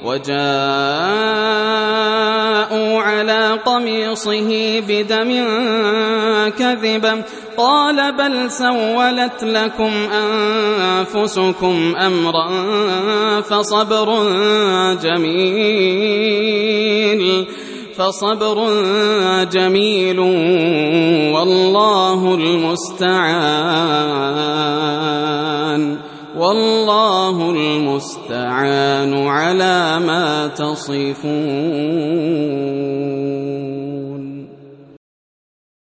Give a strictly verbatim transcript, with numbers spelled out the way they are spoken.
وجاءوا على قميصه بدم كذبا قال بل سولت لكم أنفسكم أمرا فصبر جميل فصبر جميل والله المستعان والله المستعان على ما تصفون.